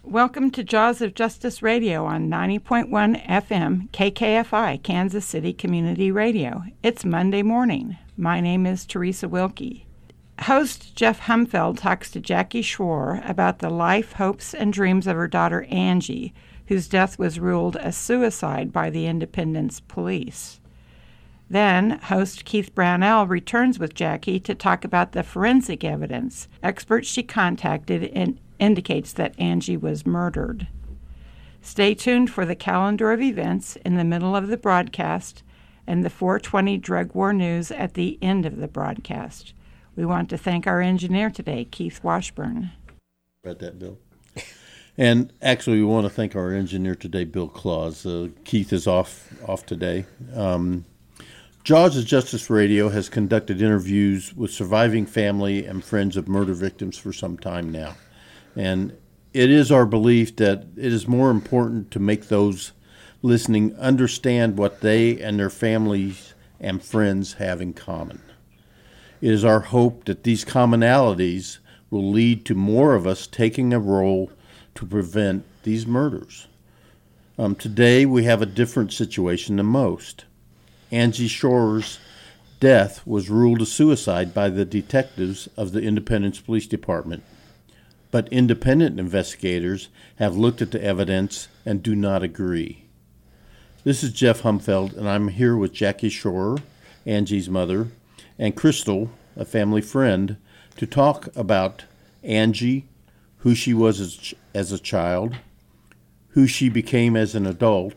Welcome to Jaws of Justice Radio on 90.1 FM KKFI, Kansas City Community Radio. It's Monday morning. My name is Teresa Wilkie. Host Jeff Humfeld talks to Jackie Schwar about the life, hopes, and dreams of her daughter Angie, whose death was ruled a suicide by the Independence Police. Then, host Keith Brownell returns with Jackie to talk about the forensic evidence. Experts she contacted indicates that Angie was murdered. Stay tuned for the calendar of events in the middle of the broadcast and the 420 Drug War News at the end of the broadcast. We want to thank our engineer today, Keith Washburn. Read that, Bill. And actually, we want to thank our engineer today, Bill Claus. Keith is off today. Jaws of Justice Radio has conducted interviews with surviving family and friends of murder victims for some time now. And it is our belief that it is more important to make those listening understand what they and their families and friends have in common. It is our hope that these commonalities will lead to more of us taking a role to prevent these murders. Today we have a different situation than most. Angie Schwar's death was ruled a suicide by the detectives of the Independence Police Department. But independent investigators have looked at the evidence and do not agree. This is Jeff Humfeld, and I'm here with Jackie Schwar, Angie's mother, and Crystal, a family friend, to talk about Angie, who she was as a child, who she became as an adult.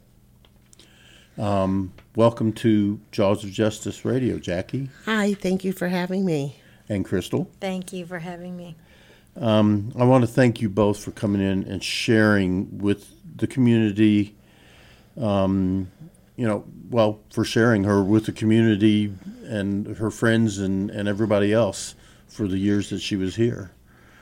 Welcome to Jaws of Justice Radio, Jackie. Hi, thank you for having me. And Crystal. Thank you for having me. I want to thank you both for coming in and sharing with the community, for sharing her with the community and her friends and everybody else for the years that she was here.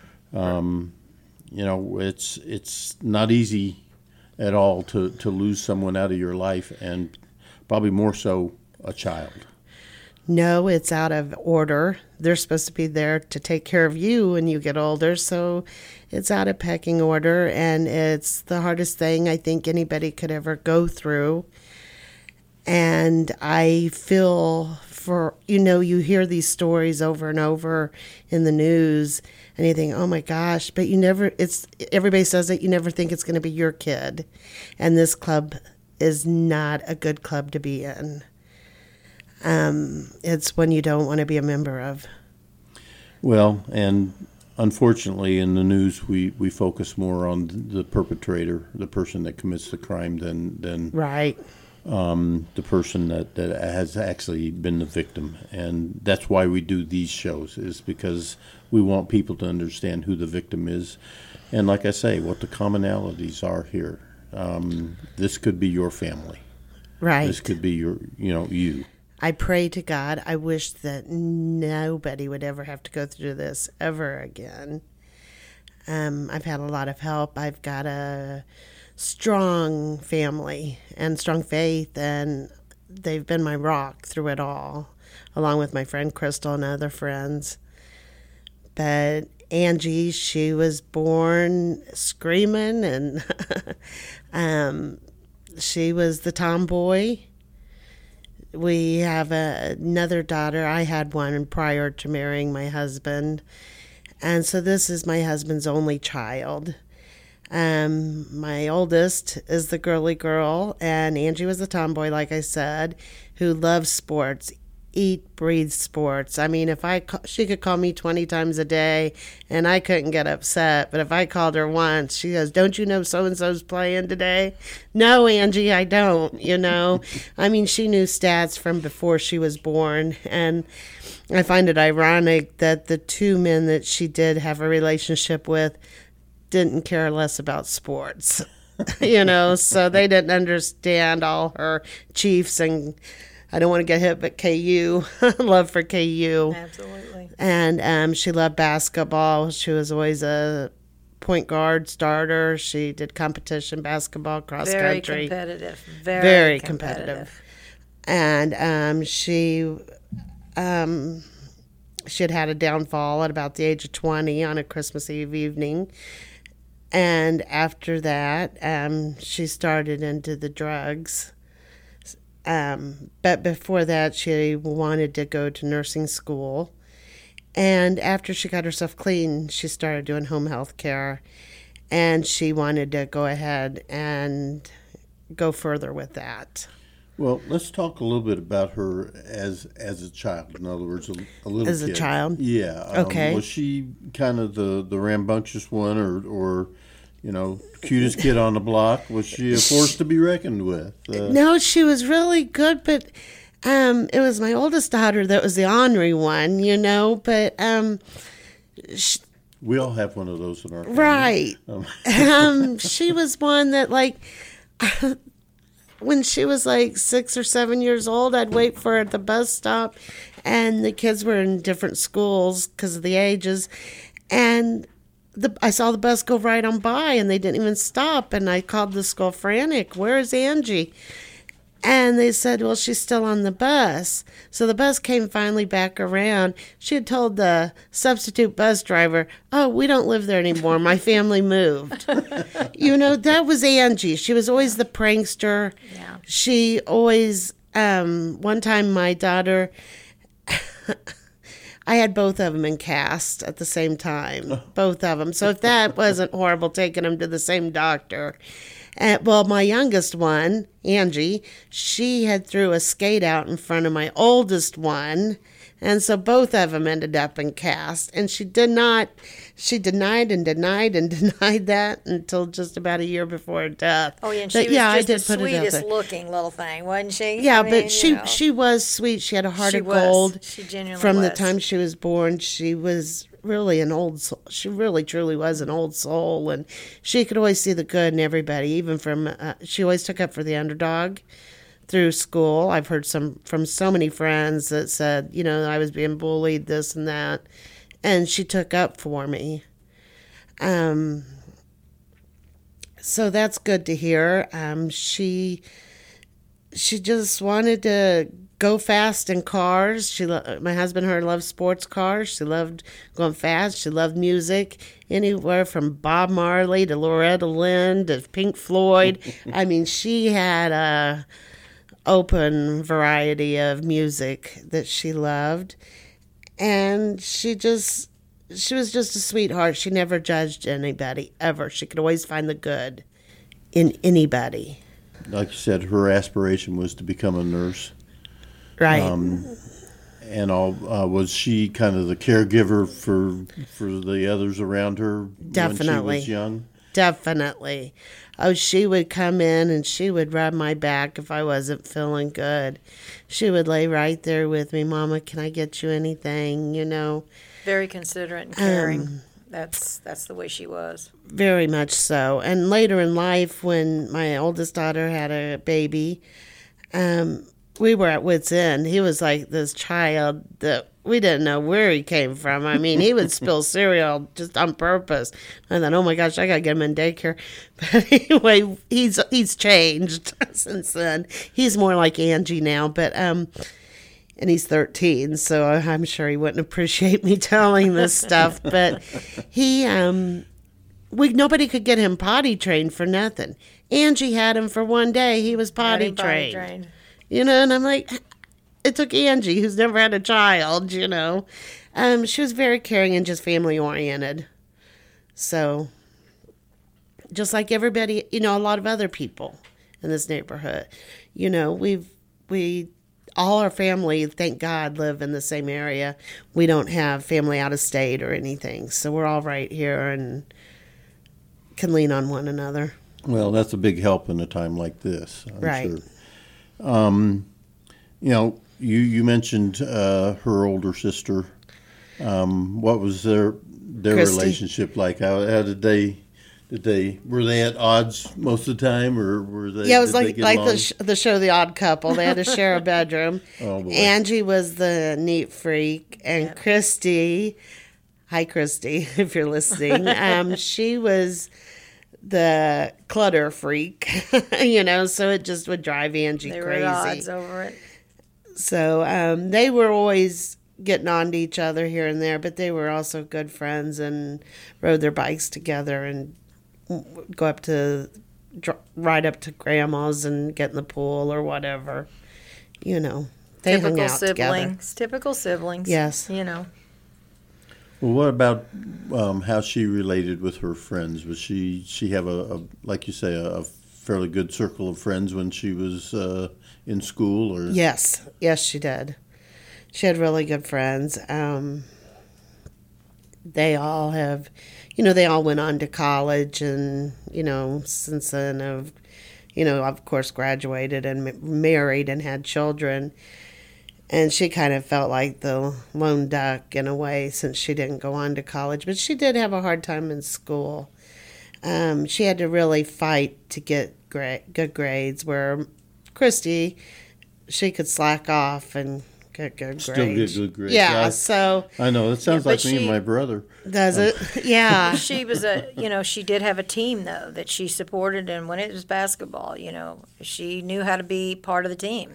It's not easy at all to lose someone out of your life, and probably more so a child. No, it's out of order. They're supposed to be there to take care of you when you get older, so it's out of pecking order, and it's the hardest thing I think anybody could ever go through. And I feel you hear these stories over and over in the news, and you think, oh my gosh, but everybody says it, you never think it's going to be your kid. And this club is not a good club to be in. It's one you don't want to be a member of. Well, and unfortunately in the news we focus more on the perpetrator, the person that commits the crime than right. The person that has actually been the victim. And that's why we do these shows, is because we want people to understand who the victim is. And like I say, what the commonalities are here. This could be your family. Right. This could be you. I pray to God, I wish that nobody would ever have to go through this ever again. I've had a lot of help. I've got a strong family and strong faith, and they've been my rock through it all, along with my friend Crystal and other friends. But Angie, she was born screaming, and she was the tomboy. We have another daughter. I had one prior to marrying my husband. And so this is my husband's only child. My oldest is the girly girl, and Angie was the tomboy, like I said, who loves sports, breathe sports. I mean, she could call me 20 times a day, and I couldn't get upset. But if I called her once, she goes, "Don't you know so-and-so's playing today?" "No, Angie, I don't," I mean, she knew stats from before she was born. And I find it ironic that the two men that she did have a relationship with didn't care less about sports, so they didn't understand all her Chiefs and I don't want to get hit, but KU, love for KU. Absolutely. And she loved basketball. She was always a point guard starter. She did competition basketball, cross country. Very competitive. Very competitive. And she had a downfall at about the age of 20 on a Christmas Eve evening. And after that, she started into the drugs. But before that, she wanted to go to nursing school. And after she got herself clean, she started doing home health care. And she wanted to go ahead and go further with that. Well, let's talk a little bit about her as a child. In other words, a little As kid. a child? Yeah. Okay. Was she kind of the rambunctious one, or cutest kid on the block? Was she a force to be reckoned with? No, she was really good, but it was my oldest daughter that was the ornery one, But we all have one of those in our family. right. She was one that when she was 6 or 7 years old, I'd wait for her at the bus stop, and the kids were in different schools because of the ages, and I saw the bus go right on by, and they didn't even stop, and I called the school frantic, "Where is Angie?" And they said, "Well, she's still on the bus." So the bus came finally back around. She had told the substitute bus driver, "Oh, we don't live there anymore. My family moved." That was Angie. She was always the prankster. Yeah. She always, one time my daughter, I had both of them in cast at the same time, both of them. So if that wasn't horrible, taking them to the same doctor. Well, my youngest one, Angie, she had threw a skate out in front of my oldest one, and so both of them ended up in cast. And she denied and denied and denied that until just about a year before her death. Oh, yeah, and she was I just the did put it out sweetest there. looking little thing, wasn't she? Yeah, I mean, but she was sweet. She had a heart She of was. gold. She genuinely From the was. time she was born, she was really an old soul. She really, truly was an old soul, and she could always see the good in everybody, even from, she always took up for the underdog through school. I've heard from so many friends that said, I was being bullied, this and that, and she took up for me. So that's good to hear. She just wanted to go fast in cars. My husband and her loved sports cars. She loved going fast. She loved music, anywhere from Bob Marley to Loretta Lynn to Pink Floyd. I mean, she had a open variety of music that she loved, and she was just a sweetheart. She never judged anybody, ever. She could always find the good in anybody. Like you said, her aspiration was to become a nurse. Right. And was she kind of the caregiver for the others around her Definitely. when she was young? Definitely. Oh, she would come in and she would rub my back if I wasn't feeling good. She would lay right there with me. "Mama, can I get you anything?" Very considerate and caring. That's the way she was. Very much so. And later in life, when my oldest daughter had a baby, we were at wit's end. He was like this child that we didn't know where he came from. I mean, he would spill cereal just on purpose. I thought, oh my gosh, I gotta get him in daycare. But anyway, he's changed since then. He's more like Angie now, but and he's 13, so I'm sure he wouldn't appreciate me telling this stuff. But he, nobody could get him potty trained for nothing. Angie had him for one day. He was potty trained. And I'm like, it took Angie, who's never had a child, She was very caring and just family oriented. So, just like everybody, a lot of other people in this neighborhood, all our family, thank God, live in the same area. We don't have family out of state or anything. So we're all right here and can lean on one another. Well, that's a big help in a time like this, I'm Right. sure. You mentioned her older sister. What was their Christy. relationship like? How did they were they at odds most of the time, or were they? Yeah, it was did they like get like along? the show The Odd Couple. They had to share a bedroom. Oh, boy. Angie was the neat freak, and Christy, hi Christy, if you're listening, she was the clutter freak. So it just would drive Angie They crazy. were at odds over it. So they were always getting on to each other here and there, but they were also good friends and rode their bikes together and go up to ride up to grandma's and get in the pool or whatever. You know, they hung Typical out together. siblings. Typical siblings. Yes. You know. Well, what about how she related with her friends? Was she have a like you say a fairly good circle of friends when she was in school? Or Yes, she did. She had really good friends. They all have, they all went on to college, and since then have, of course, graduated and married and had children. And she kind of felt like the lone duck in a way, since she didn't go on to college. But she did have a hard time in school. She had to really fight to get good grades, where Christy, she could slack off and get good still grades. get good grades? Yeah, so... I know, that sounds like me and she- my brother. Does it? Yeah. She was she did have a team, though, that she supported, and when it was basketball, she knew how to be part of the team.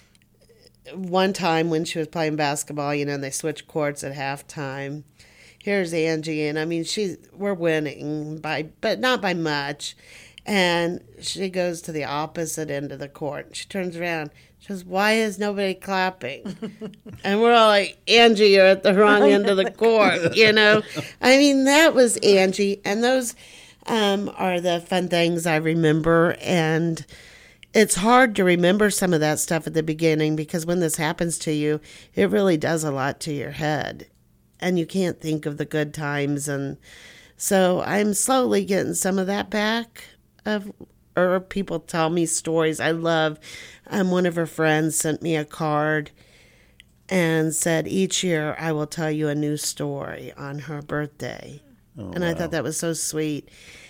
One time when she was playing basketball, and they switched courts at halftime. Here's Angie, and I mean, we're winning but not by much. And she goes to the opposite end of the court. She turns around. She goes, "Why is nobody clapping?" And we're all like, "Angie, you're at the wrong end of the court." I mean, that was Angie, and those are the fun things I remember. And it's hard to remember some of that stuff at the beginning, because when this happens to you, it really does a lot to your head, and you can't think of the good times. And so I'm slowly getting some of that back, or people tell me stories. I love, one of her friends sent me a card and said, "Each year I will tell you a new story on her birthday." And I thought that was so sweet.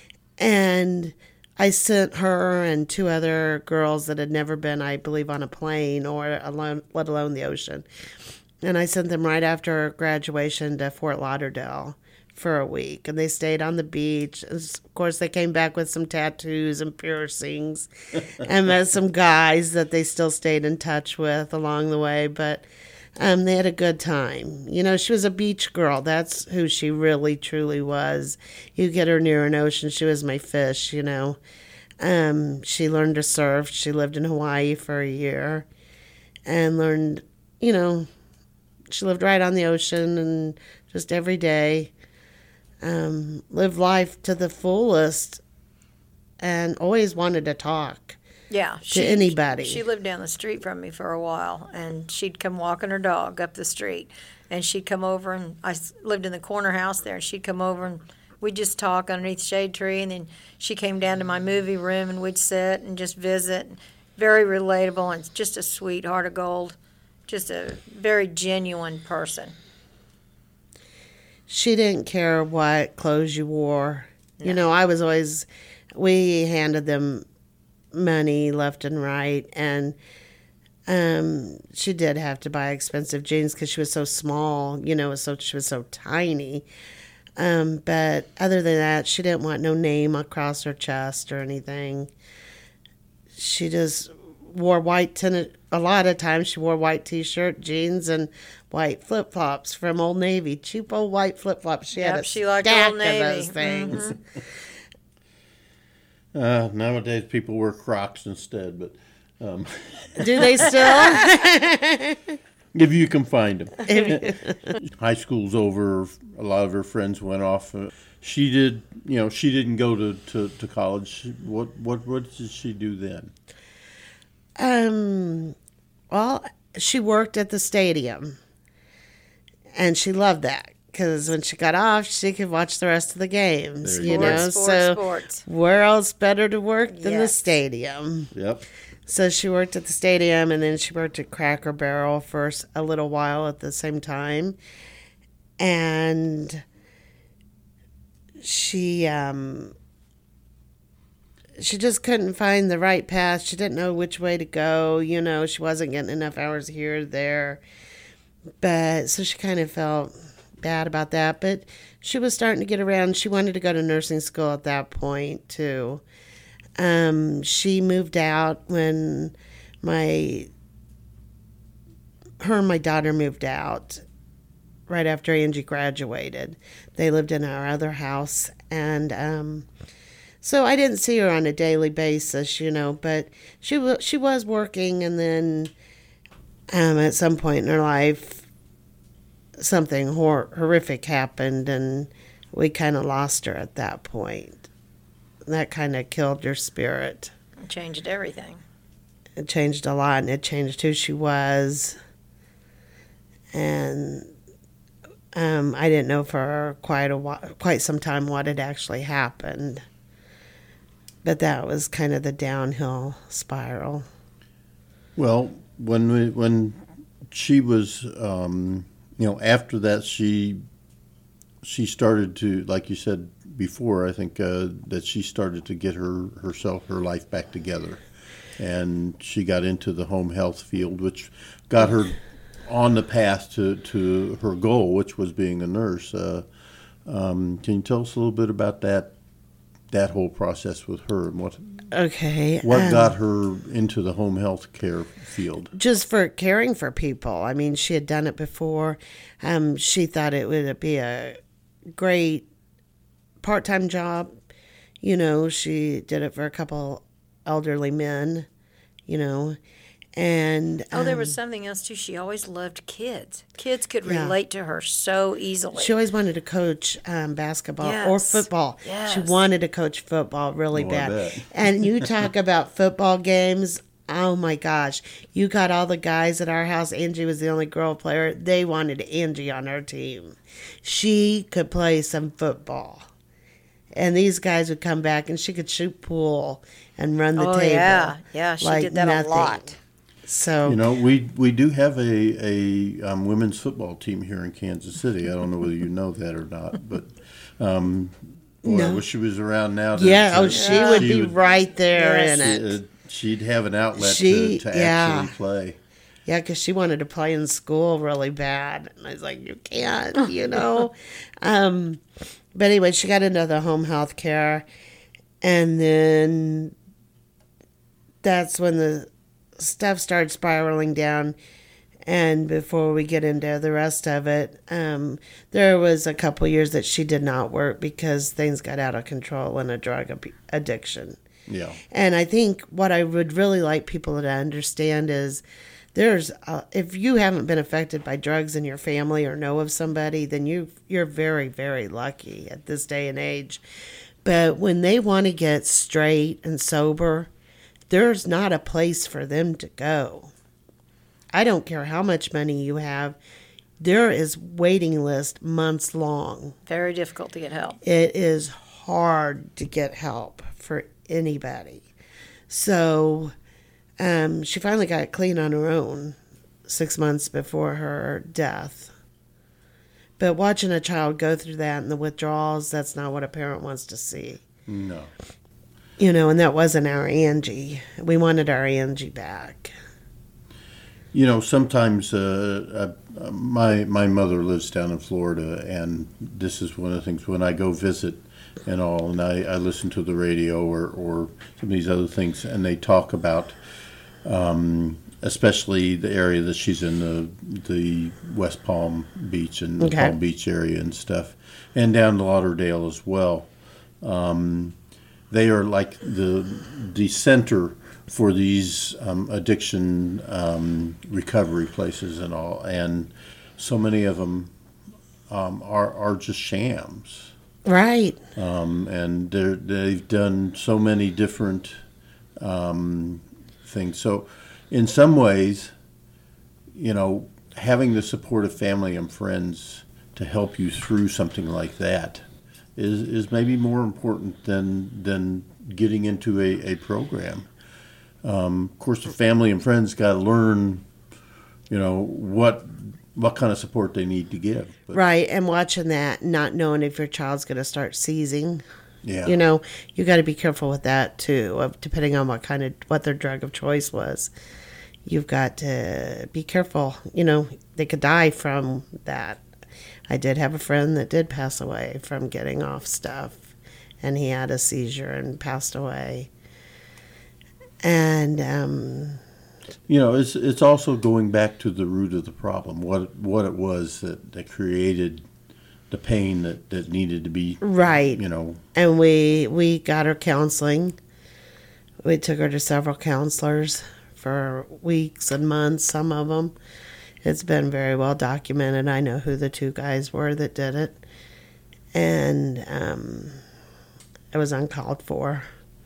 And I sent her and 2 other girls that had never been, I believe, on a plane or alone, let alone the ocean. And I sent them right after graduation to Fort Lauderdale for a week. And they stayed on the beach. Of course, they came back with some tattoos and piercings and met some guys that they still stayed in touch with along the way. But they had a good time. She was a beach girl. That's who she really, truly was. You get her near an ocean, she was my fish, She learned to surf. She lived in Hawaii for a year and learned, she lived right on the ocean, and just every day lived life to the fullest, and always wanted to talk. Yeah, to anybody. She lived down the street from me for a while, and she'd come walking her dog up the street, and she'd come over, and I lived in the corner house there, and she'd come over, and we'd just talk underneath the shade tree, and then she came down to my movie room, and we'd sit and just visit. Very relatable, and just a sweet heart of gold, just a very genuine person. She didn't care what clothes you wore. I was always, we handed them money left and right, and she did have to buy expensive jeans because she was so small, she was so tiny. But other than that, she didn't want no name across her chest or anything. She just wore white tennis. A lot of times she wore white t-shirt, jeans, and white flip-flops from Old Navy. Cheap old white flip-flops. She had a she liked stack Old Navy. of those things. Nowadays people wear Crocs instead, but Do they still? if you can find them. High school's over. A lot of her friends went off. She did. She didn't go to college. What did she do then? Well, she worked at the stadium, and she loved that, because when she got off, she could watch the rest of the games. There you go. Sports. Where else better to work than the Yes. stadium? Yep. So she worked at the stadium, and then she worked at Cracker Barrel for a little while at the same time. And she just couldn't find the right path. She didn't know which way to go. She wasn't getting enough hours here or there. But so she kind of felt bad about that. But she was starting to get around. She wanted to go to nursing school at that point, too. She moved out when her and my daughter moved out right after Angie graduated. They lived in our other house, and So I didn't see her on a daily basis, but she was working, and then at some point in her life, something horrific happened, and we kind of lost her at that point. That kind of killed her spirit. It changed everything. It changed a lot, and it changed who she was. And I didn't know for quite some time what had actually happened. But that was kind of the downhill spiral. Well, when she was, after that, she started to, like you said before, I think that she started to get her life back together, and she got into the home health field, which got her on the path to her goal, which was being a nurse. Can you tell us a little bit about that whole process with her, and what got her into the home health care field? Just for caring for people. I mean, she had done it before. She thought it would be a great part-time job. She did it for a couple elderly men, and there was something else too. She always loved kids. Kids could relate to her so easily. She always wanted to coach basketball or football. Yes. She wanted to coach football really bad. And you talk about football games. Oh my gosh. You got all the guys at our house. Angie was the only girl player. They wanted Angie on our team. She could play some football. And these guys would come back, and she could shoot pool and run the table. Yeah, she like did that nothing. a lot. So we do have a women's football team here in Kansas City. I don't know whether you know that or not, but I wish she was around now. She would be right there in it. She'd have an outlet to actually play. Yeah, because she wanted to play in school really bad. And I was like, you can't, But anyway, she got into the home health care. And then that's when the stuff started spiraling down. And before we get into the rest of it, there was a couple years that she did not work because things got out of control in a drug addiction. Yeah. And I think what I would really like people to understand is if you haven't been affected by drugs in your family or know of somebody, then you're very, very lucky at this day and age. But when they want to get straight and sober, there's not a place for them to go. I don't care how much money you have. There is waiting list months long. Very difficult to get help. It is hard to get help for anybody. So she finally got clean on her own 6 months before her death. But watching a child go through that and the withdrawals, that's not what a parent wants to see. No. And that wasn't our Angie. We wanted our Angie back. Sometimes my mother lives down in Florida, and this is one of the things when I go visit and all, and I listen to the radio or some of these other things, and they talk about especially the area that she's in, the West Palm Beach and the Palm Beach area and stuff, and down to Lauderdale as well. They are like the center for these addiction recovery places and all, and so many of them are just shams. Right. And they've done so many different things. So in some ways, having the support of family and friends to help you through something like that is maybe more important than getting into a program. Of course, the family and friends got to learn, what kind of support they need to give. But, right, and watching that, not knowing if your child's going to start seizing. Yeah. You got to be careful with that too, depending on what their drug of choice was. You've got to be careful. They could die from that. I did have a friend that did pass away from getting off stuff, and he had a seizure and passed away. And it's also going back to the root of the problem, what it was that created the pain that needed to be, Right. you know. And we got her counseling. We took her to several counselors for weeks and months, some of them. It's been very well documented. I know who the two guys were that did it. And it was uncalled for.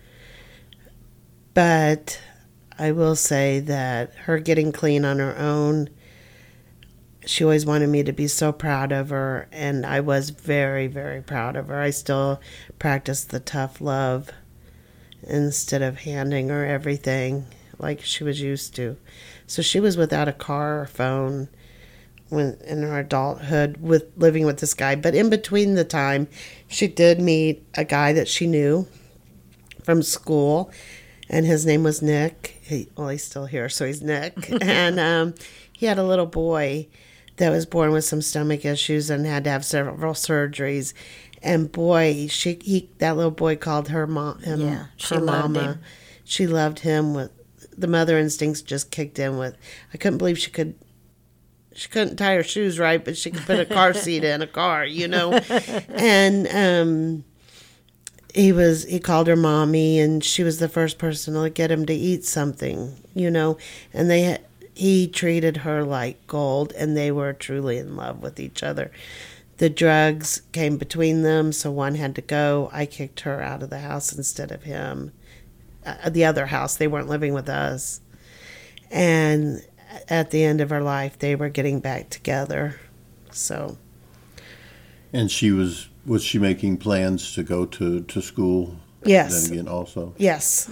But I will say that her getting clean on her own, she always wanted me to be so proud of her, and I was very, very proud of her. I still practice the tough love instead of handing her everything like she was used to. So she was without a car or phone when in her adulthood with living with this guy. But in between the time, she did meet a guy that she knew from school, and his name was Nick. He's still here, so he's Nick. And he had a little boy that was born with some stomach issues and had to have several surgeries. And boy, that little boy called her mom. She loved him. She loved him. With the mother instincts just kicked in. With I couldn't believe she couldn't tie her shoes right, but she could put a car seat in a car, you know. And he called her mommy, and she was the first person to get him to eat something, you know. And he treated her like gold, and they were truly in love with each other. The drugs came between them, so one had to go. I kicked her out of the house instead of him. The other house, they weren't living with us. And at the end of her life, they were getting back together. So. And was she making plans to go to school? Yes. Then again, also. Yes.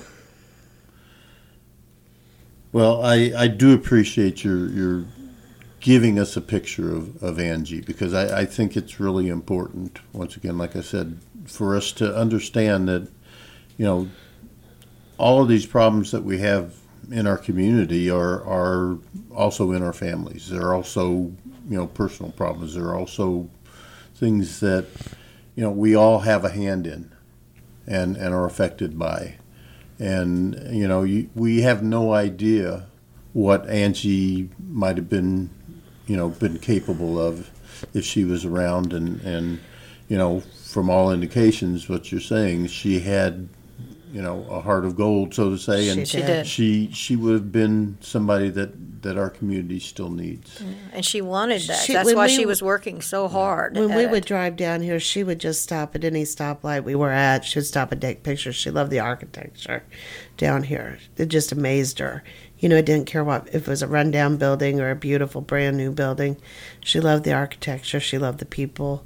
Well, I do appreciate your giving us a picture of Angie, because I think it's really important, once again, like I said, for us to understand that, you know, all of these problems that we have in our community are also in our families. They're also, you know, personal problems. They're also things that, you know, we all have a hand in and are affected by. And, you know, we have no idea what Angie might have been capable of if she was around. And you know, from all indications, what you're saying, she had, you know, a heart of gold, so to say. And she did. She would have been somebody that our community still needs. Yeah, and she wanted that. That's why she was working so hard. When we would drive down here, she would just stop at any stoplight we were at. She would stop and take pictures. She loved the architecture down here. It just amazed her. You know, it didn't care if it was a rundown building or a beautiful brand new building. She loved the architecture. She loved the people.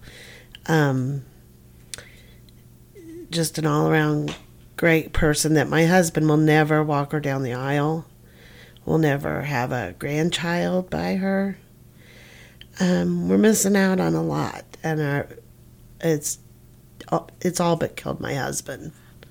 Just an all-around great person that my husband will never walk her down the aisle. We'll never have a grandchild by her. We're missing out on a lot, and it's all but killed my husband.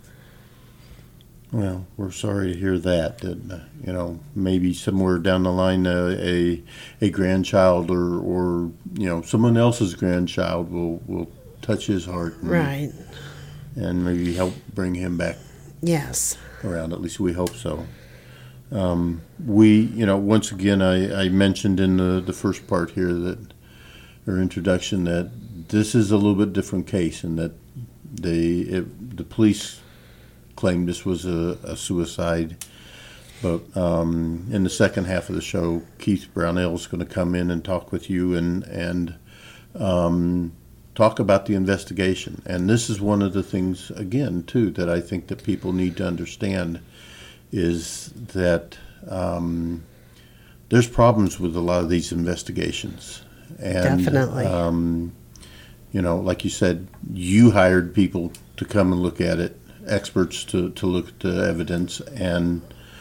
Well, we're sorry to hear that. That you know, maybe somewhere down the line, a grandchild or you know, someone else's grandchild will touch his heart, Right? And maybe help bring him back. Yes. Around. At least we hope so. You know, once again, I mentioned in the first part here or introduction, that this is a little bit different case, and that the police claimed this was a suicide. But in the second half of the show, Keith Brownell is going to come in and talk with you and talk about the investigation. And this is one of the things, again, too, that I think that people need to understand, is that there's problems with a lot of these investigations. And, definitely. You know, like you said, you hired people to come and look at it, experts to look at the evidence, and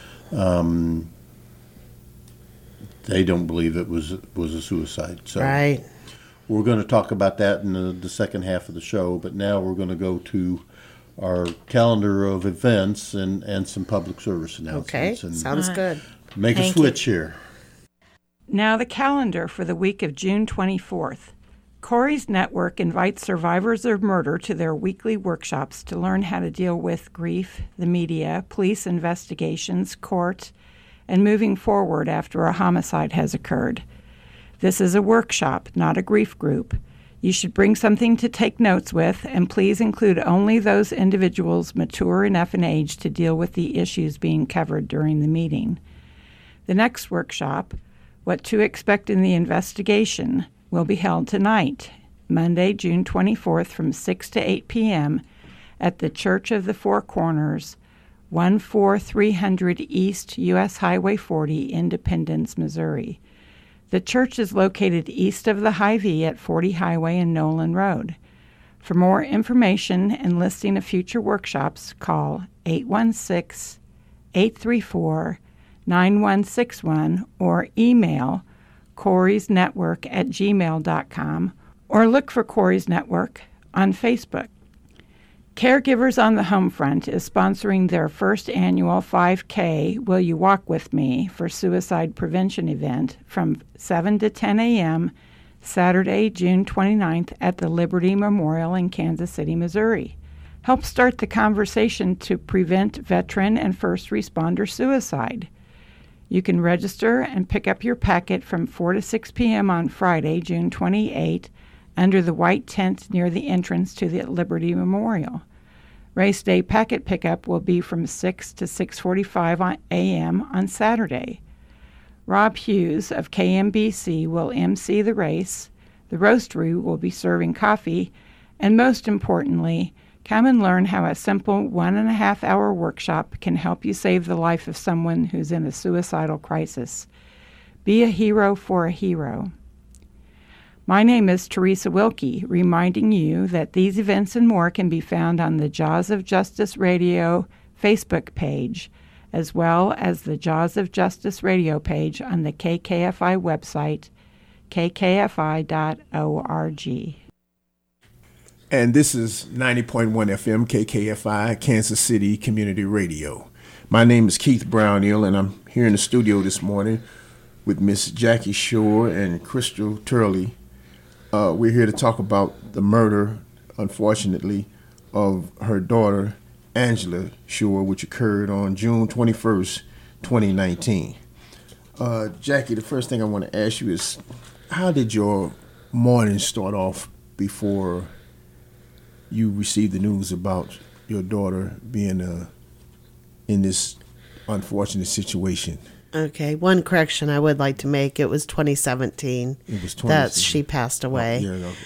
they don't believe it was a suicide. So Right. we're going to talk about that in the second half of the show, but now we're going to go to our calendar of events and some public service announcements. Okay, And sounds good. make a switch here. Now the calendar for the week of June 24th. Corey's Network invites survivors of murder to their weekly workshops to learn how to deal with grief, the media, police investigations, court, and moving forward after a homicide has occurred. This is a workshop, not a grief group. You should bring something to take notes with, and please include only those individuals mature enough in age to deal with the issues being covered during the meeting. The next workshop, What to Expect in the Investigation, will be held tonight, Monday, June 24th from 6 to 8 p.m. at the Church of the Four Corners, 14300 East U.S. Highway 40, Independence, Missouri. The church is located east of the Hy-Vee at 40 Highway and Nolan Road. For more information and listing of future workshops, call 816-834-9161 or email corysnetwork@gmail.com or look for Corey's Network on Facebook. Caregivers on the Home Front is sponsoring their first annual 5K Will You Walk With Me for Suicide Prevention event from 7 to 10 a.m. Saturday, June 29th at the Liberty Memorial in Kansas City, Missouri. Help start the conversation to prevent veteran and first responder suicide. You can register and pick up your packet from 4 to 6 p.m. on Friday, June 28th, under the white tent near the entrance to the Liberty Memorial. Race day packet pickup will be from 6 to 6:45 a.m. on Saturday. Rob Hughes of KMBC will MC the race, the roastery will be serving coffee, and most importantly, come and learn how a simple 1.5-hour workshop can help you save the life of someone who's in a suicidal crisis. Be a hero for a hero. My name is Teresa Wilkie, reminding you that these events and more can be found on the Jaws of Justice Radio Facebook page, as well as the Jaws of Justice Radio page on the KKFI website, kkfi.org. And this is 90.1 FM KKFI, Kansas City Community Radio. My name is Keith Brownell, and I'm here in the studio this morning with Miss Jackie Shore and Crystal Turley. We're here to talk about the murder, unfortunately, of her daughter, Angela Shore, which occurred on June 21st, 2019. Jackie, the first thing I want to ask you is, how did your morning start off before you received the news about your daughter being in this unfortunate situation? Okay, one correction I would like to make. It was 2017. It was 2017. That she passed away. Oh, yeah,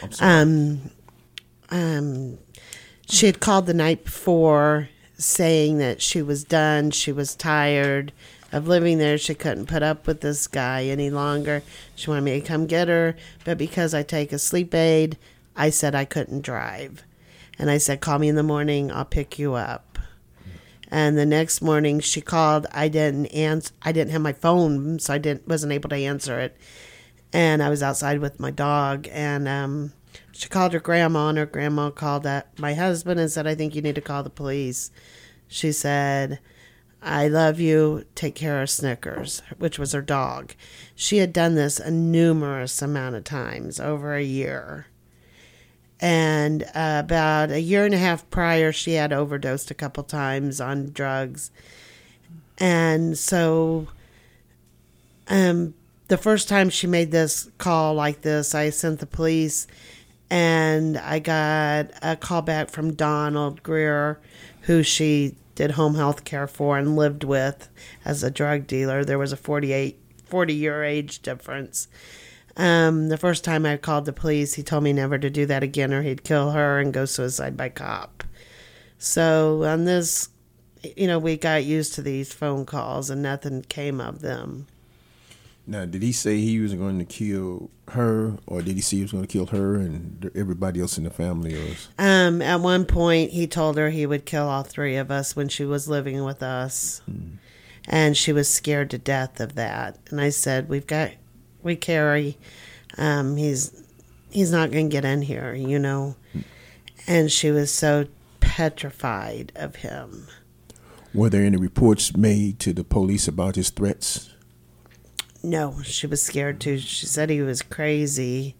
I'm sorry. She had called the night before saying that she was done. She was tired of living there. She couldn't put up with this guy any longer. She wanted me to come get her, but because I take a sleep aid, I said I couldn't drive. And I said, call me in the morning, I'll pick you up. And the next morning she called. I didn't answer. I didn't have my phone, so I wasn't able to answer it. And I was outside with my dog. And she called her grandma, and her grandma called my husband and said, I think you need to call the police. She said, I love you. Take care of Snickers, which was her dog. She had done this a numerous amount of times, over a year. And about a year and a half prior, she had overdosed a couple times on drugs. And so the first time she made this call like this, I sent the police, and I got a call back from Donald Greer, who she did home health care for and lived with as a drug dealer. There was a 40-year age difference. The first time I called the police, he told me never to do that again or he'd kill her and go suicide by cop. So on this, we got used to these phone calls and nothing came of them. Now, did he say he was going to kill her, or did he say he was going to kill her and everybody else in the family? At one point, he told her he would kill all three of us when she was living with us. And she was scared to death of that. And I said, we carry, he's not going to get in here, And she was so petrified of him. Were there any reports made to the police about his threats? No, she was scared too. She said he was crazy.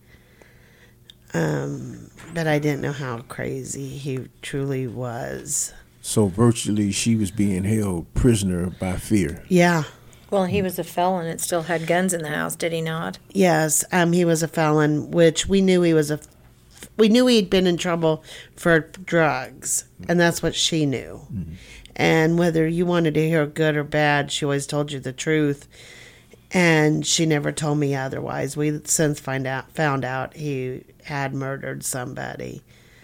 But I didn't know how crazy he truly was. So virtually she was being held prisoner by fear. Yeah. Well, he was a felon and still had guns in the house, did he not? Yes, he was a felon, which we knew he was a we knew he'd been in trouble for drugs, and that's what she knew. Mm-hmm. And whether you wanted to hear good or bad, she always told you the truth. And she never told me otherwise. We since found out he had murdered somebody.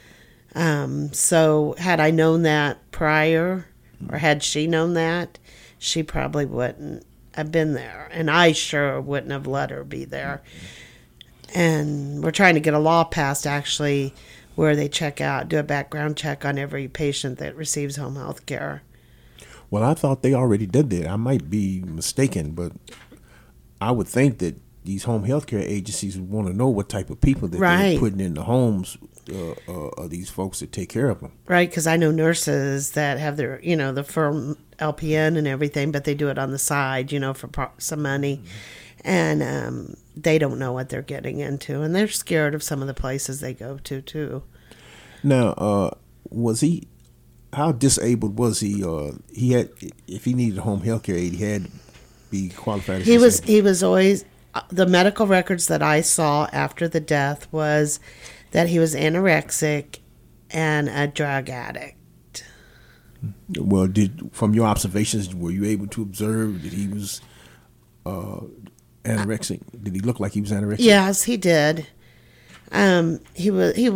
So had I known that prior, or had she known that, she probably wouldn't have been there. And I sure wouldn't have let her be there. And we're trying to get a law passed, actually, where they do a background check on every patient that receives home health care. Well, I thought they already did that. I might be mistaken, but I would think that these home health care agencies would want to know what type of people that they're putting in the homes of these folks that take care of them. Right, because I know nurses that have their, the firm LPN and everything, but they do it on the side, for some money. And they don't know what they're getting into, and they're scared of some of the places they go to, too. Now, how disabled was he? If he needed home health care aid, he had to be qualified as disabled. He was always, the medical records that I saw after the death was that he was anorexic and a drug addict. Well, from your observations, were you able to observe that he was anorexic? Did he look like he was anorexic? Yes, he did. He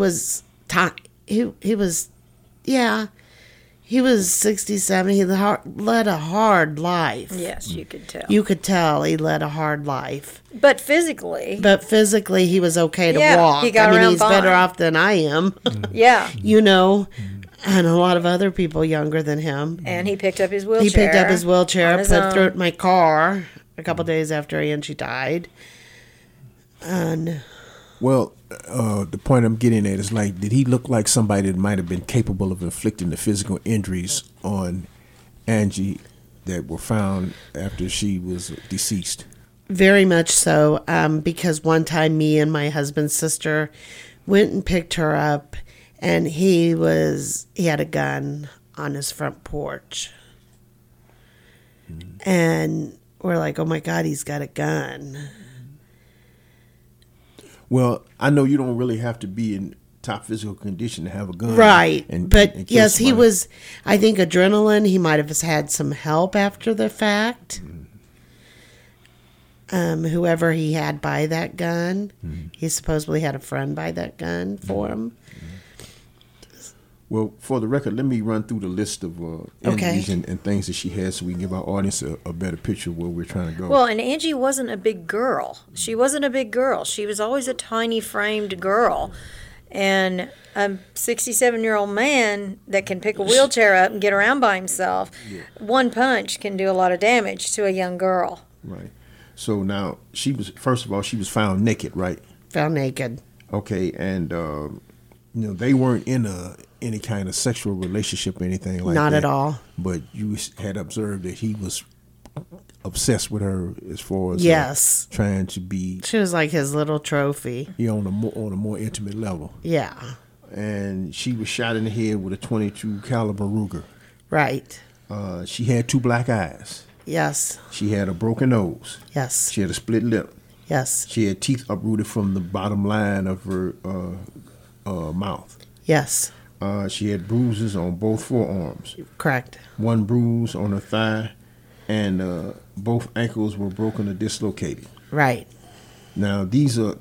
was 67. He led a hard life. Yes, you could tell. You could tell he led a hard life. But physically, he was okay to walk. He got around he's fine. Better off than I am. Yeah. And a lot of other people younger than him. And he picked up his wheelchair. Put through my car a couple days after Angie died. And well, the point I'm getting at is, did he look like somebody that might have been capable of inflicting the physical injuries on Angie that were found after she was deceased? Very much so, because one time me and my husband's sister went and picked her up, and he had a gun on his front porch. Mm-hmm. And we're like, oh my God, he's got a gun. Well, I know you don't really have to be in top physical condition to have a gun. Right. But yes, he was, I think, adrenaline. He might have had some help after the fact. Mm-hmm. Whoever he had buy that gun, he supposedly had a friend buy that gun for him. Well, for the record, let me run through the list of injuries and things that she has so we can give our audience a better picture of where we're trying to go. Well, and Angie wasn't a big girl. She wasn't a big girl. She was always a tiny framed girl. And a 67-year-old man that can pick a wheelchair up and get around by himself, one punch can do a lot of damage to a young girl. Right. So now, she was found naked, right? Found naked. Okay, and they weren't in any kind of sexual relationship or anything like that. Not at all. But you had observed that he was obsessed with her as far as trying to be. She was like his little trophy. On a more intimate level. Yeah. And she was shot in the head with a .22 caliber Ruger. Right. She had 2 black eyes. Yes. She had a broken nose. Yes. She had a split lip. Yes. She had teeth uprooted from the bottom line of her mouth. Yes. She had bruises on both forearms. Correct. 1 bruise on her thigh, and both ankles were broken or dislocated. Right. Now these are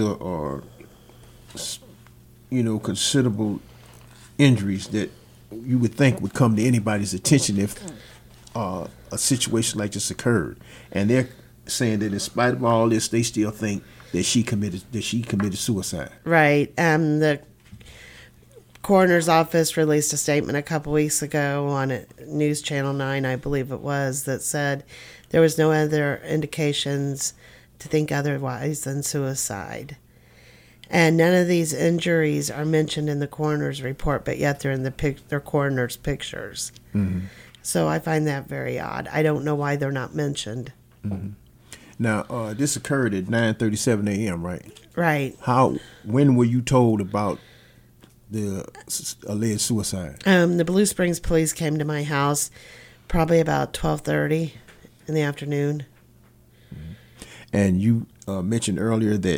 considerable injuries that you would think would come to anybody's attention if a situation like this occurred. And they're saying that in spite of all this, they still think that she committed suicide. Right. The coroner's office released a statement a couple weeks ago on News Channel 9, I believe it was, that said there was no other indications to think otherwise than suicide. And none of these injuries are mentioned in the coroner's report, but yet they're in their coroner's pictures. Mm-hmm. So I find that very odd. I don't know why they're not mentioned. Mm-hmm. Now, this occurred at 9:37 a.m., right? Right. When were you told about the alleged suicide? The Blue Springs police came to my house probably about 12:30 in the afternoon. Mm-hmm. And you mentioned earlier that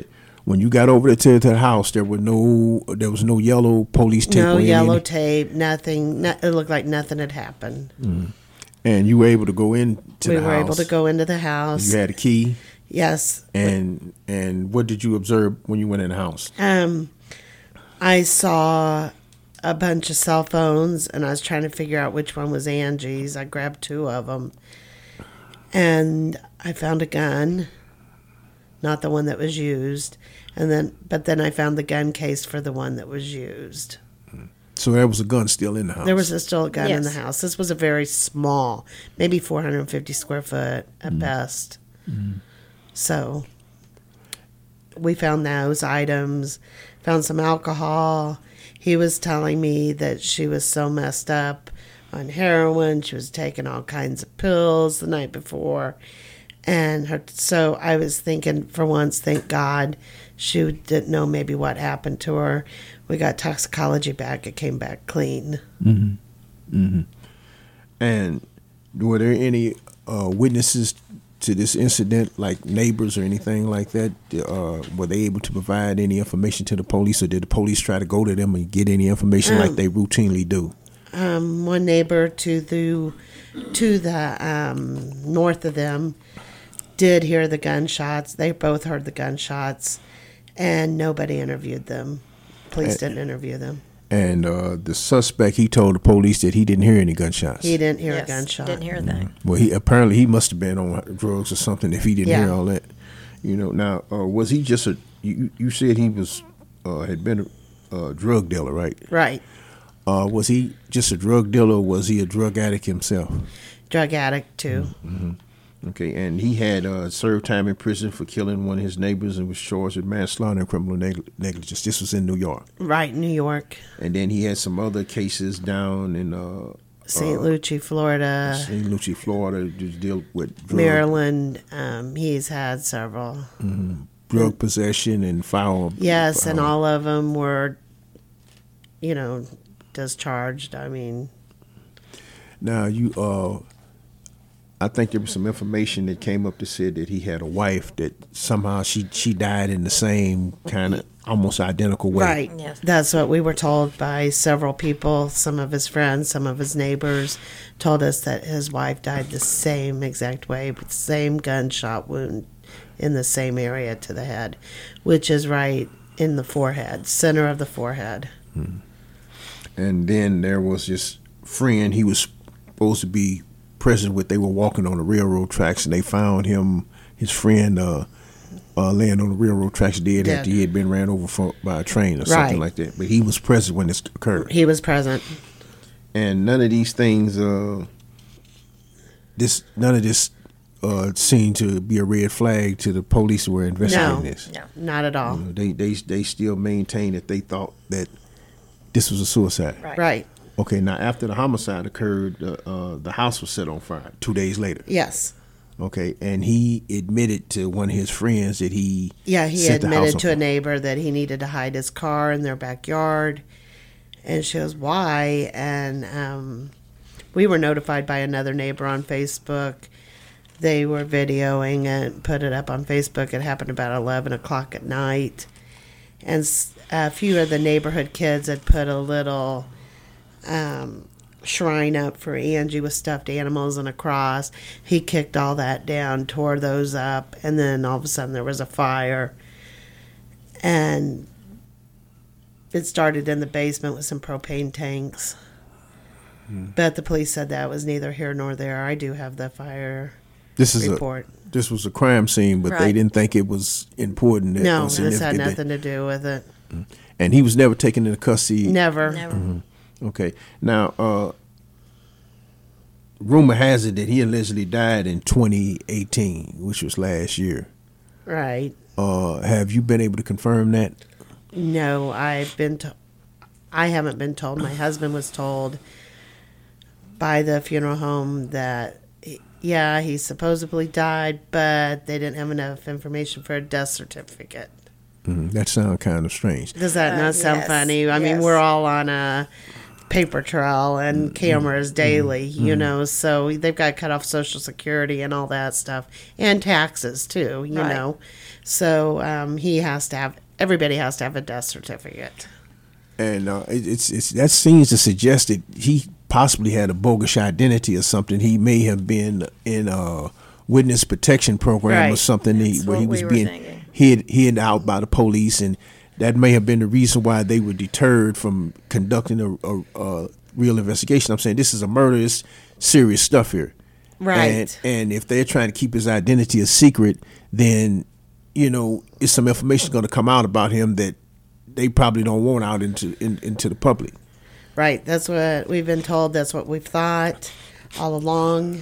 When you got over to the house, there was no yellow police tape. No or yellow tape, nothing. It looked like nothing had happened. And you were able to go into the house. We were able to go into the house. You had a key. Yes. And what did you observe when you went in the house? I saw a bunch of cell phones, and I was trying to figure out which one was Angie's. I grabbed 2 of them, and I found a gun, not the one that was used, but then I found the gun case for the one that was used. So there was a gun still in the house. There was still a gun in the Yes. house. This was a very small, maybe 450 square foot at best. So we found those items, found some alcohol. He was telling me that she was so messed up on heroin. She was taking all kinds of pills the night before. So I was thinking, for once, thank God, she didn't know maybe what happened to her. We got toxicology back. It came back clean. And were there any witnesses to this incident, like neighbors or anything like that? Were they able to provide any information to the police, or did the police try to go to them and get any information like they routinely do? One neighbor to the north of them did hear the gunshots. They both heard the gunshots, and nobody interviewed them. Police didn't interview them. And the suspect, he told the police that he didn't hear any gunshots. He didn't hear a Yes, gunshot. didn't hear a thing. Well, he must have been on drugs or something if he didn't Yeah. hear all that. Now, was he just you said he was had been a drug dealer, right? Right. Was he just a drug dealer, or was he a drug addict himself? Drug addict, too. Okay, and he had served time in prison for killing one of his neighbors and was charged with manslaughter and criminal negligence. This was in New York. Right, New York. And then he had some other cases down in St. Lucie, Florida. St. Lucie, Florida, to deal with Maryland. He's had several. drug possession and firearm. Yes, and all of them were, discharged. I mean, Now, I think there was some information that came up that said that he had a wife that somehow she died in the same kind of almost identical way. right. Yes. That's what we were told by several people. Some of his friends, some of his neighbors told us that his wife died the same exact way, with the same gunshot wound in the same area to the head, which is right in the forehead, center of the forehead. And then there was this friend he was supposed to be present with. They were walking on the railroad tracks, and they found his friend laying on the railroad tracks dead after he had been ran over by a train or something like that. But he was present when this occurred. He was present. And none of these things, none of this seemed to be a red flag to the police who were investigating this. No. Not at all. They still maintain that they thought that this was a suicide. Right. Okay, now after the homicide occurred, the house was set on fire 2 days later. Yes. Okay, and he admitted to one of his friends that he He set the house admitted on to a fire. neighbor that he needed to hide his car in their backyard, and she goes, "Why?" And we were notified by another neighbor on Facebook. They were videoing and put it up on Facebook. It happened about 11 o'clock at night, and a few of the neighborhood kids had put a little shrine up for Angie with stuffed animals and a cross. He kicked all that down, tore those up, and then all of a sudden there was a fire. And it started in the basement with some propane tanks. But the police said that was neither here nor there. I do have the fire This is report. this was a crime scene, but they Right. didn't think it was important. No, or this had significant that- nothing to do with it. And he was never taken into custody. Never. Never. Okay. Now, rumor has it that he allegedly died in 2018, which was last year. Right. Have you been able to confirm that? No, I haven't been told. My husband was told by the funeral home that, he supposedly died, but they didn't have enough information for a death certificate. That sounds kind of strange. Does that not sound Yes, funny? I mean, yes. we're all on a paper trail and cameras daily, you know, so they've got to cut off Social Security and all that stuff, and taxes too, you Right. know. So everybody has to have a death certificate. And it's that seems to suggest that he possibly had a bogus identity or something. He may have been in a witness protection program or Right. something That's where he what was we were being thinking. hid out by the police, and that may have been the reason why they were deterred from conducting a real investigation. I'm saying this is a murder. It's serious stuff here. Right. And if they're trying to keep his identity a secret, then, you know, it's some information going to come out about him that they probably don't want out into the public. Right. That's what we've been told. That's what we've thought all along.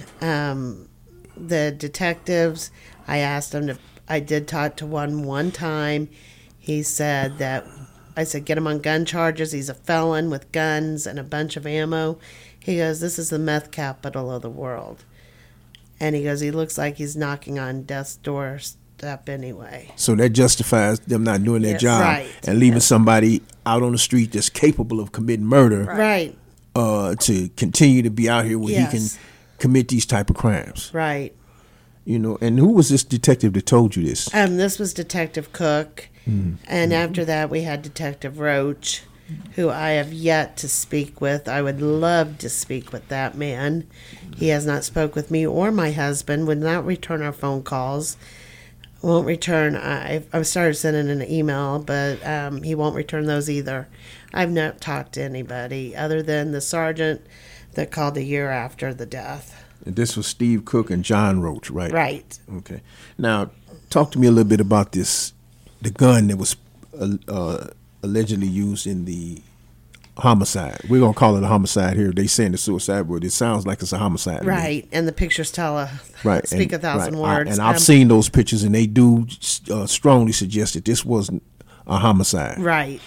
The detectives, I asked them to, I did talk to one time. He said that, I said, get him on gun charges. He's a felon with guns and a bunch of ammo. He goes, this is the meth capital of the world. And he goes, he looks like he's knocking on death's doorstep anyway. So that justifies them not doing their Yes. job Right. and leaving somebody out on the street that's capable of committing murder Right. to continue to be out here where he can Yes. commit these type of crimes. Right. You know, and who was this detective that told you this? This was Detective Cook, and after that we had Detective Roach, who I have yet to speak with. I would love to speak with that man. He has not spoke with me or my husband. Would not return our phone calls. Won't return. I've started sending an email, but he won't return those either. I've not talked to anybody other than the sergeant that called a year after the death. And this was Steve Cook and John Roach, right? Right. Okay. Now, talk to me a little bit about the gun that was allegedly used in the homicide. We're gonna call it a homicide here. They saying the suicide, but it sounds like it's a homicide. to me. Right. And the pictures tell Right. speak and, a thousand right. words. And I've seen those pictures, and they do strongly suggest that this wasn't a homicide. Right.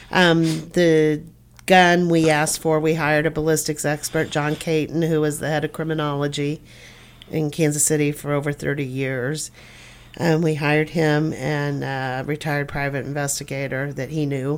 The gun we asked for, we hired a ballistics expert, John Caton, who was the head of criminology in Kansas City for over 30 years. We hired him and a retired private investigator that he knew.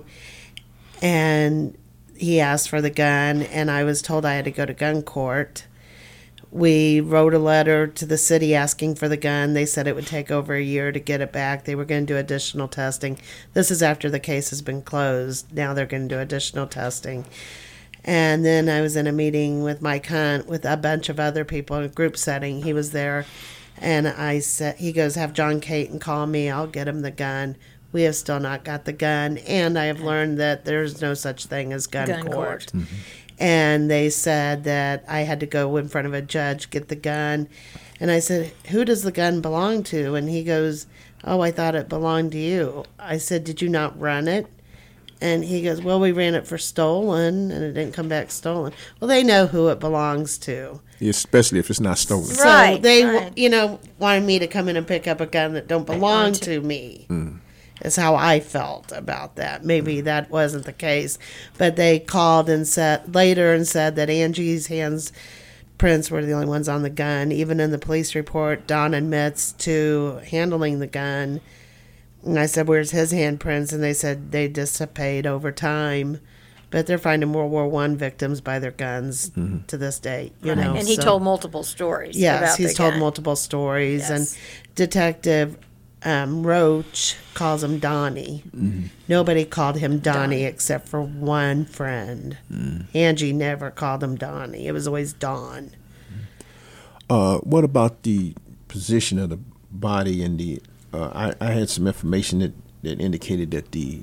And he asked for the gun, and I was told I had to go to gun court. We wrote a letter to the city asking for the gun. They said it would take over a year to get it back. They were going to do additional testing. This is after the case has been closed. Now they're going to do additional testing. And then I was in a meeting with Mike Hunt with a bunch of other people in a group setting. He was there. And I said, he goes, have John Caton call me. I'll get him the gun. We have still not got the gun. And I have learned that there's no such thing as gun court. And they said that I had to go in front of a judge, get the gun. And I said, who does the gun belong to? And he goes, oh, I thought it belonged to you. I said, did you not run it? And he goes, well, we ran it for stolen, and it didn't come back stolen. Well, they know who it belongs to. Especially if it's not stolen. Right, So they, right. wanted me to come in and pick up a gun that don't belong to me. Is how I felt about that. Maybe that wasn't the case, but they called and said later and said that Angie's handprints were the only ones on the gun. Even in the police report, Don admits to handling the gun. And I said, "Where's his handprints?" And they said they dissipate over time. But they're finding World War I victims by their guns to this day. You know, And he so- told multiple stories. Yes, about he's the told gun. multiple stories, Yes. and Detective Roach calls him Donnie. Nobody called him Donnie except for one friend. Angie never called him Donnie. It was always Don. What about the position of the body and the? I had some information that indicated that the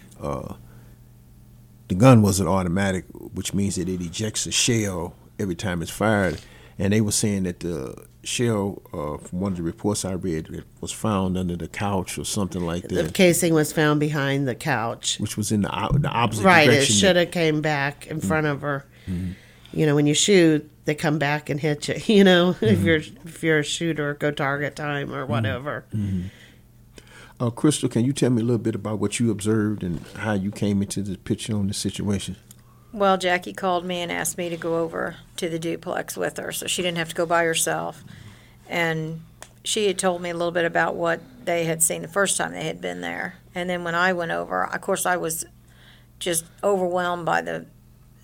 gun wasn't automatic, which means that it ejects a shell every time it's fired. And they were saying that the shell, from one of the reports I read, it was found under the couch or something like The that, casing was found behind the couch. which was in the opposite Right, it direction. should have came back in front of her. You know, when you shoot, they come back and hit you. You know, if you're a shooter, go target time or whatever. Crystal, can you tell me a little bit about what you observed and how you came into the picture on the situation? Well, Jackie called me and asked me to go over to the duplex with her, so she didn't have to go by herself. And she had told me a little bit about what they had seen the first time they had been there. And then when I went over, of course, I was just overwhelmed by the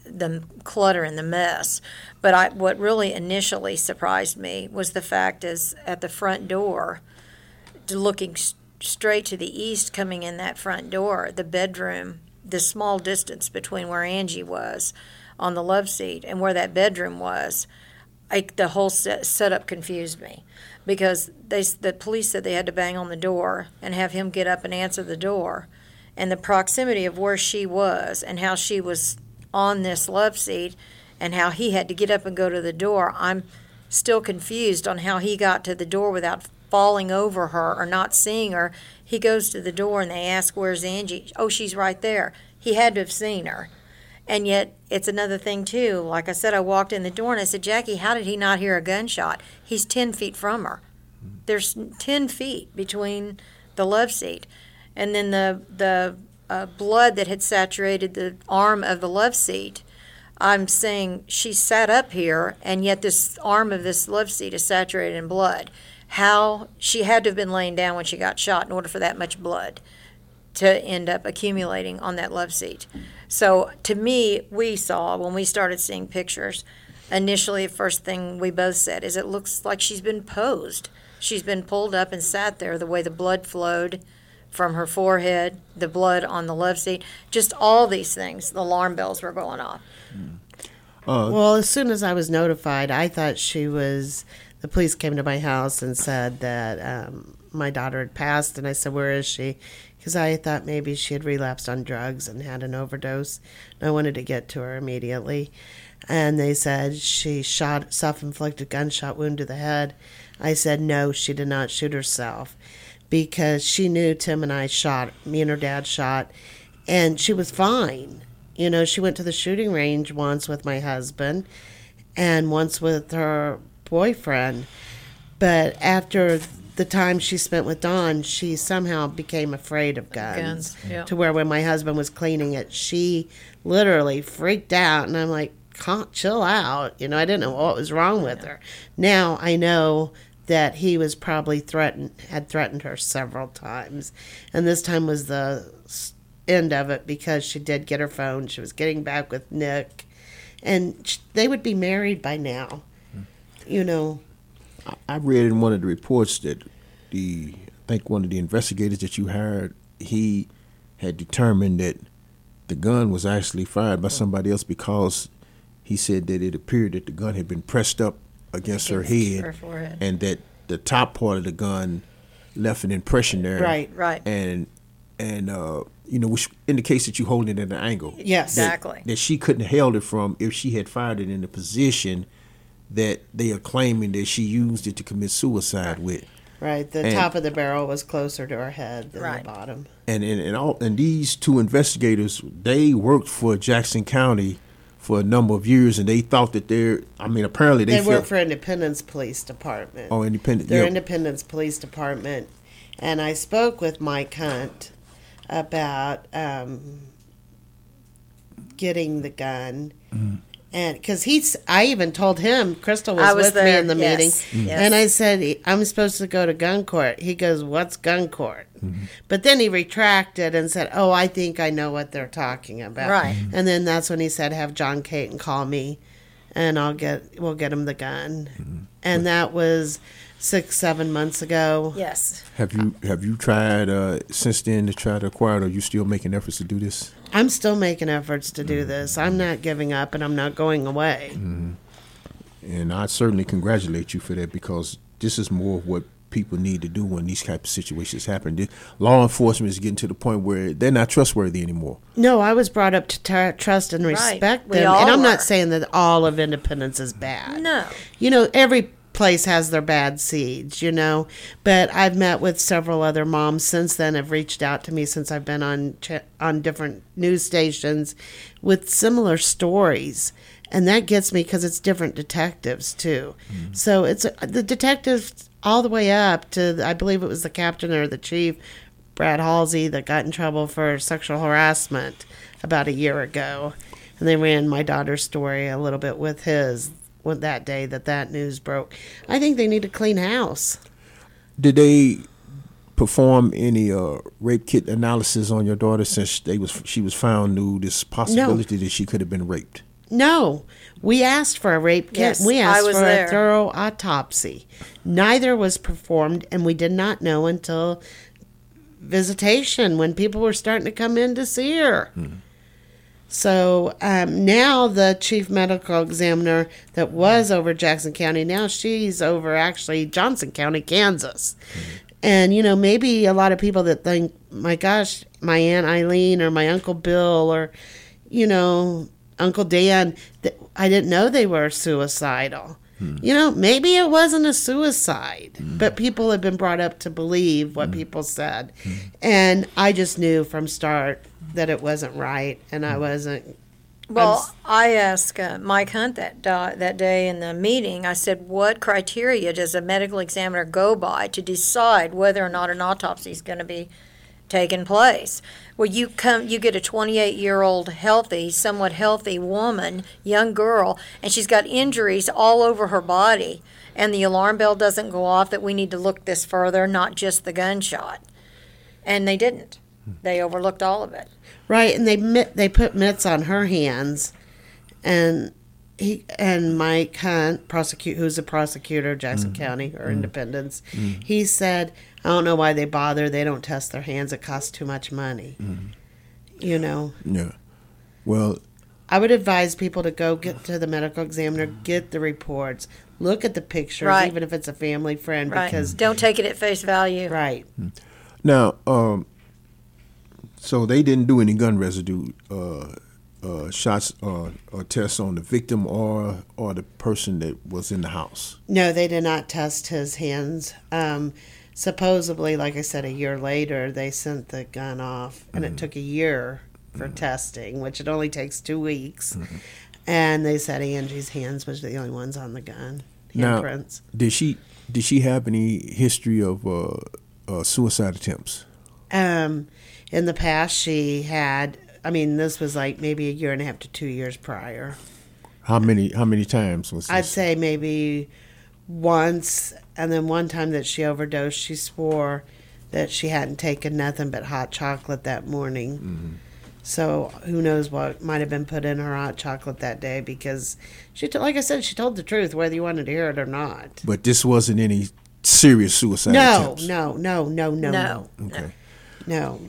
the clutter and the mess. But what really initially surprised me was the fact is at the front door, looking straight to the east, coming in that front door, the bedroom, the small distance between where Angie was on the love seat and where that bedroom was, the whole setup confused me, because the police said they had to bang on the door and have him get up and answer the door, and the proximity of where she was and how she was on this love seat and how he had to get up and go to the door. I'm still confused on how he got to the door without falling over her or not seeing her. He goes to the door and they ask, "Where's Angie?" "Oh, she's right there." He had to have seen her. And yet, it's another thing, too. Like I said, I walked in the door and I said, "Jackie, how did he not hear a gunshot?" He's 10 feet from her. There's 10 feet between the love seat. And then the blood that had saturated the arm of the love seat, I'm saying she sat up here, and yet this arm of this love seat is saturated in blood. How she had to have been laying down when she got shot in order for that much blood to end up accumulating on that love seat. So to me, we saw, when we started seeing pictures, initially the first thing we both said is it looks like she's been posed. She's been pulled up and sat there, the way the blood flowed from her forehead, the blood on the love seat, just all these things, the alarm bells were going off. Well, as soon as I was notified, I thought the police came to my house and said that my daughter had passed, and I said, "Where is she?" Because I thought maybe she had relapsed on drugs and had an overdose. And I wanted to get to her immediately. And they said she shot self-inflicted gunshot wound to the head. I said, no, she did not shoot herself, because she knew Tim and I shot, me and her dad shot, and she was fine. You know, she went to the shooting range once with my husband and once with her boyfriend. But after the time she spent with Don, she somehow became afraid of guns. Yeah. To where when my husband was cleaning it, she literally freaked out. And I'm like, chill out. You know, I didn't know what was wrong with her. Now I know that he was probably had threatened her several times. And this time was the end of it, because she did get her phone. She was getting back with Nick. And they would be married by now, you know. I read in one of the reports that I think one of the investigators that you hired, he had determined that the gun was actually fired by somebody else, because he said that it appeared that the gun had been pressed up against her head, her forehead, and that the top part of the gun left an impression there. Right. And you know, which indicates that you hold it at an angle. Yes. Exactly. That she couldn't have held it from if she had fired it in a position that they are claiming that she used it to commit suicide with. Right. The top of the barrel was closer to her head than the bottom. And these two investigators, they worked for Jackson County for a number of years, and they thought that apparently they work for Independence Police Department. Oh, Independence. They're Independence Police Department. And I spoke with Mike Hunt about getting the gun. Mm. And because I even told him, Crystal was with me in the meeting, and I said, I'm supposed to go to gun court. He goes, what's gun court? Mm-hmm. But then he retracted and said, oh, I think I know what they're talking about. Right. And then that's when he said, have John Caton call me, and we'll get him the gun. Mm-hmm. And that was 6-7 months ago. Yes. Have you tried since then to try to acquire it, or are you still making efforts to do this? I'm still making efforts to do this. I'm not giving up, and I'm not going away. Mm-hmm. And I certainly congratulate you for that, because this is more of what people need to do when these type of situations happen. Law enforcement is getting to the point where they're not trustworthy anymore. No, I was brought up to trust and respect them. And I'm not saying that all of Independence is bad. No. You know, every place has their bad seeds, you know, but I've met with several other moms since then, have reached out to me since I've been on different news stations with similar stories, and that gets me because it's different detectives too. Mm-hmm. So it's the detectives all the way up to, I believe it was the captain or the chief, Brad Halsey, that got in trouble for sexual harassment about a year ago, and they ran my daughter's story a little bit with his that day that news broke. I think they need to clean house. Did they perform any rape kit analysis on your daughter since she was found new? This possibility that she could have been raped. No, we asked for a rape kit. Yes, We I asked was for there. a thorough autopsy. Neither was performed, and we did not know until visitation when people were starting to come in to see her. So now the chief medical examiner that was over Jackson County, now she's over actually Johnson County, Kansas. And, you know, maybe a lot of people that think, my gosh, my Aunt Eileen or my Uncle Bill or, you know, Uncle Dan, I didn't know they were suicidal. You know, maybe it wasn't a suicide, but people have been brought up to believe what people said. And I just knew from start that it wasn't right, and I wasn't. Well, I asked Mike Hunt that day in the meeting, I said, what criteria does a medical examiner go by to decide whether or not an autopsy is going to be taking place? Well, you get a 28-year-old somewhat healthy woman, young girl, and she's got injuries all over her body, and the alarm bell doesn't go off that we need to look this further, not just the gunshot. And they didn't. They overlooked all of it. Right, and they put mitts on her hands, and Mike Hunt, who's a prosecutor of Jackson County or Independence, he said, I don't know why they bother. They don't test their hands. It costs too much money. You know. Yeah. Well, I would advise people to go get to the medical examiner, get the reports, look at the pictures, Right. even if it's a family friend, Right. because Don't take it at face value. right. now, so they didn't do any gun residue shots or tests on the victim or the person that was in the house. No, they did not test his hands. Supposedly, like I said, a year later, they sent the gun off, and it took a year for testing, which it only takes 2 weeks. And they said Angie's hands was the only ones on the gun, Now, handprints. did she have any history of suicide attempts? In the past, she had. I mean, this was like maybe a year and a half to 2 years prior. How many times was this? I'd say maybe once, and then one time that she overdosed, she swore that she hadn't taken nothing but hot chocolate that morning. So who knows what might have been put in her hot chocolate that day, because like I said, she told the truth whether you wanted to hear it or not. But this wasn't any serious suicide attempts. No. Okay. No.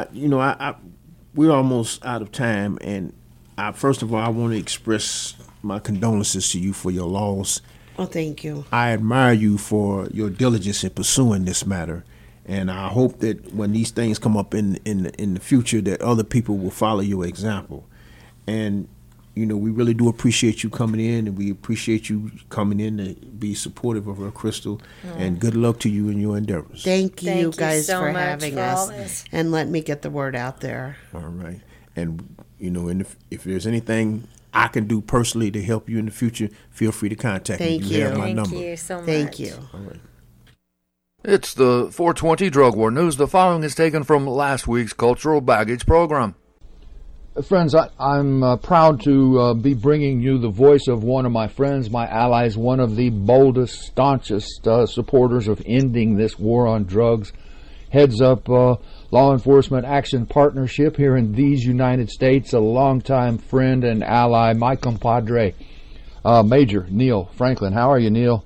We're almost out of time, and first of all, I want to express my condolences to you for your loss. Well, thank you. I admire you for your diligence in pursuing this matter, and I hope that when these things come up in the future, that other people will follow your example. And we really do appreciate you coming in, and we appreciate you coming in to be supportive of her, Crystal. And good luck to you in your endeavors. Thank you guys so for much having for all us this. and letting me get the word out there. All right. And if there's anything I can do personally to help you in the future, feel free to contact me. Thank You have you. my Thank number. you so much. Thank you. All right. It's the 420 Drug War News. The following is taken from last week's Cultural Baggage program. Friends, I'm proud to be bringing you the voice of one of my friends, my allies, one of the boldest, staunchest supporters of ending this war on drugs. Heads up Law Enforcement Action Partnership here in these United States, a longtime friend and ally, my compadre, Major Neil Franklin. How are you, Neil?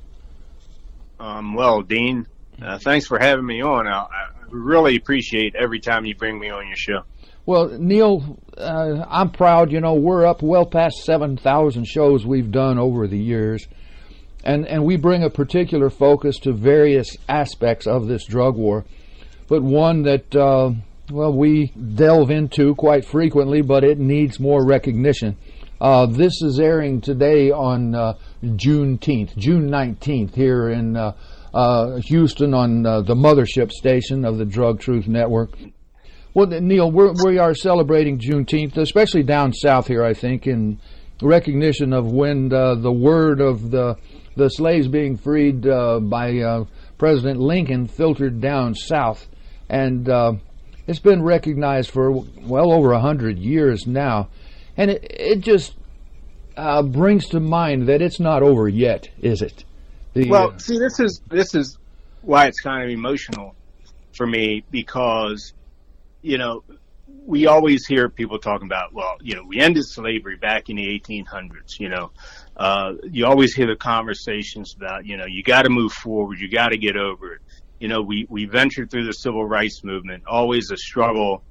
Well, Dean, thanks for having me on. I really appreciate every time you bring me on your show. Well, Neil, I'm proud. We're up well past 7,000 shows we've done over the years. And we bring a particular focus to various aspects of this drug war. But one that, we delve into quite frequently, but it needs more recognition. This is airing today on June 19th, here in Houston on the mothership station of the Drug Truth Network. Well, Neil, we are celebrating Juneteenth, especially down south here, I think, in recognition of when the word of the slaves being freed by President Lincoln filtered down south. And it's been recognized for well over 100 years now. And it just brings to mind that it's not over yet, is it? See, this is why it's kind of emotional for me, because we always hear people talking about, well, we ended slavery back in the 1800s. You always hear the conversations about, you got to move forward, you got to get over it. We ventured through the civil rights movement, always a struggle,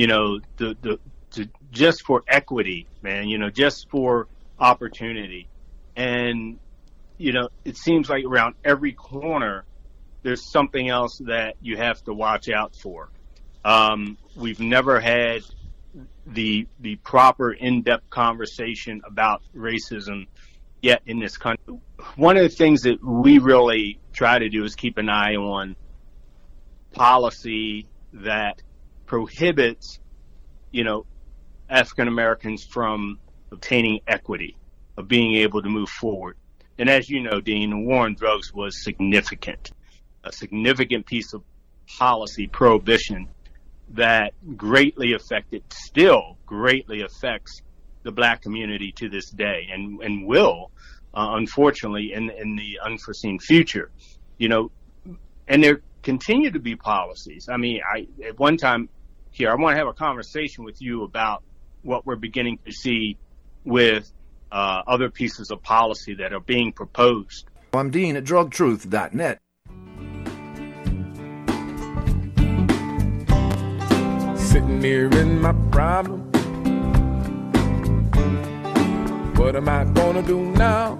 just for equity, man, just for opportunity. And, it seems like around every corner, there's something else that you have to watch out for. We've never had the proper in-depth conversation about racism yet in this country. One of the things that we really try to do is keep an eye on policy that prohibits, African Americans from obtaining equity, of being able to move forward. And as you know, Dean, the war on drugs was significant, a significant piece of policy prohibition that still greatly affects the black community to this day, and will, unfortunately, in the unforeseen future. And there continue to be policies. I mean, at one time here, I want to have a conversation with you about what we're beginning to see with other pieces of policy that are being proposed. I'm Dean at drugtruth.net. Sitting here in my problem. What am I gonna do now?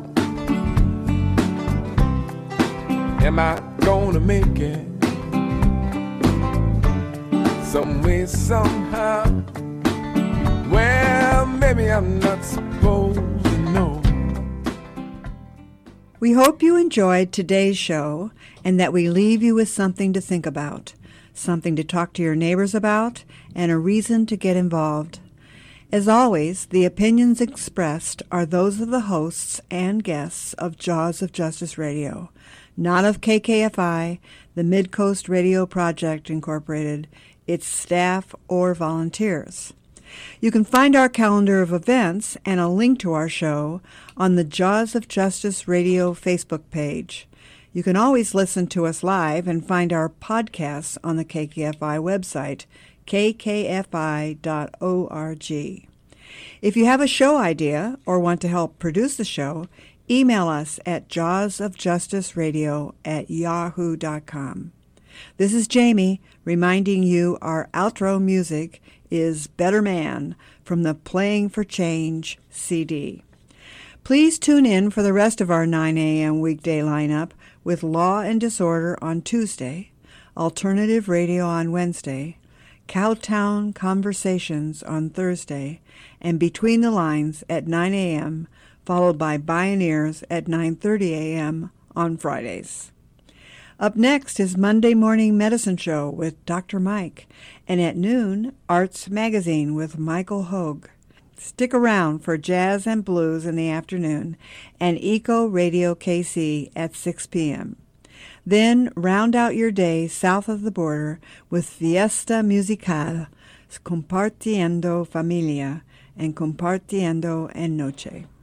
Am I gonna make it? Some way, somehow. Well, maybe I'm not supposed to know. We hope you enjoyed today's show and that we leave you with something to think about, something to talk to your neighbors about, and a reason to get involved. As always, the opinions expressed are those of the hosts and guests of Jaws of Justice Radio, not of KKFI, the Mid-Coast Radio Project, Incorporated, its staff, or volunteers. You can find our calendar of events and a link to our show on the Jaws of Justice Radio Facebook page. You can always listen to us live and find our podcasts on the KKFI website, kkfi.org. If you have a show idea or want to help produce the show, email us at jawsofjusticeradio@yahoo.com. This is Jamie reminding you our outro music is Better Man from the Playing for Change CD. Please tune in for the rest of our 9 a.m. weekday lineup with Law and Disorder on Tuesday, Alternative Radio on Wednesday, Cowtown Conversations on Thursday, and Between the Lines at 9 a.m., followed by Bioneers at 9:30 a.m. on Fridays. Up next is Monday Morning Medicine Show with Dr. Mike, and at noon, Arts Magazine with Michael Hogue. Stick around for Jazz and Blues in the afternoon and Eco Radio KC at 6 p.m. Then round out your day south of the border with Fiesta Musical, Compartiendo Familia, and Compartiendo en Noche.